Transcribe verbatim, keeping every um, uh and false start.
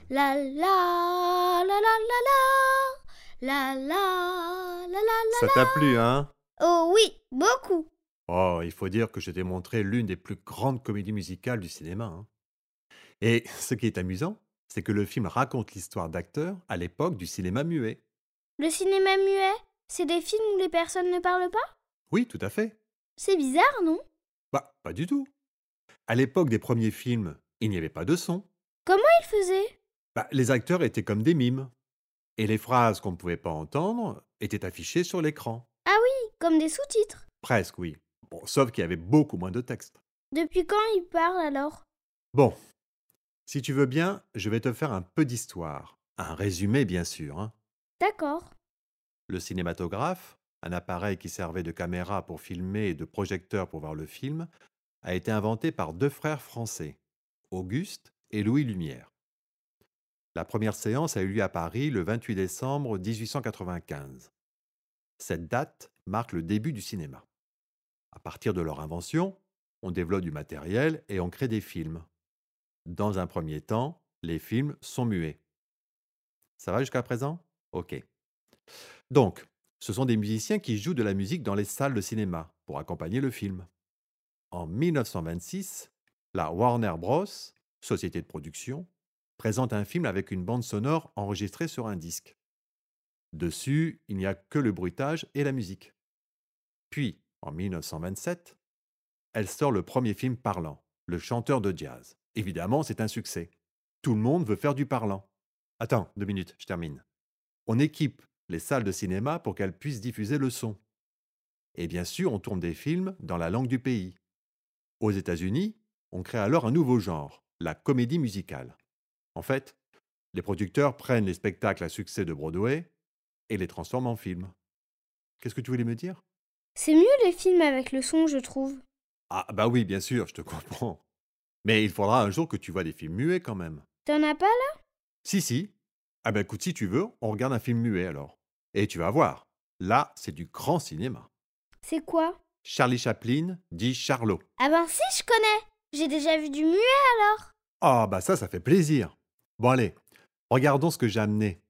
La la la la la la la la la la Ça la. t'a plu, hein? Oh oui, beaucoup. Oh, il faut dire que je t'ai montré l'une des plus grandes comédies musicales du cinéma, hein. Et ce qui est amusant, c'est que le film raconte l'histoire d'acteurs à l'époque du cinéma muet. Le cinéma muet, c'est des films où les personnes ne parlent pas? Oui, tout à fait. C'est bizarre, non? Bah, pas du tout. À l'époque des premiers films, il n'y avait pas de son. Comment ils faisaient? Bah, les acteurs étaient comme des mimes. Et les phrases qu'on ne pouvait pas entendre étaient affichées sur l'écran. Ah oui, comme des sous-titres. Presque, oui. Bon, sauf qu'il y avait beaucoup moins de texte. Depuis quand ils parlent alors? Bon, si tu veux bien, je vais te faire un peu d'histoire. Un résumé, bien sûr, hein. D'accord. Le cinématographe, un appareil qui servait de caméra pour filmer et de projecteur pour voir le film, a été inventé par deux frères français, Auguste et Louis Lumière. La première séance a eu lieu à Paris le vingt-huit décembre mille huit cent quatre-vingt-quinze. Cette date marque le début du cinéma. À partir de leur invention, on développe du matériel et on crée des films. Dans un premier temps, les films sont muets. Ça va jusqu'à présent? Ok. Donc, ce sont des musiciens qui jouent de la musique dans les salles de cinéma pour accompagner le film. En mille neuf cent vingt-six, la Warner Bros., société de production, présente un film avec une bande sonore enregistrée sur un disque. Dessus, il n'y a que le bruitage et la musique. Puis, en mille neuf cent vingt-sept, elle sort le premier film parlant, Le chanteur de jazz. Évidemment, c'est un succès. Tout le monde veut faire du parlant. Attends, deux minutes, je termine. On équipe les salles de cinéma pour qu'elles puissent diffuser le son. Et bien sûr, on tourne des films dans la langue du pays. Aux États-Unis, on crée alors un nouveau genre, la comédie musicale. En fait, les producteurs prennent les spectacles à succès de Broadway et les transforment en films. Qu'est-ce que tu voulais me dire? C'est mieux les films avec le son, je trouve. Ah bah oui, bien sûr, je te comprends. Mais il faudra un jour que tu vois des films muets quand même. T'en as pas là? Si, si. Ah ben écoute, si tu veux, on regarde un film muet alors. Et tu vas voir. Là, c'est du grand cinéma. C'est quoi? Charlie Chaplin dit Charlot. Ah ben si, je connais. J'ai déjà vu du muet alors. Ah bah ça, ça fait plaisir. Bon allez, regardons ce que j'ai amené.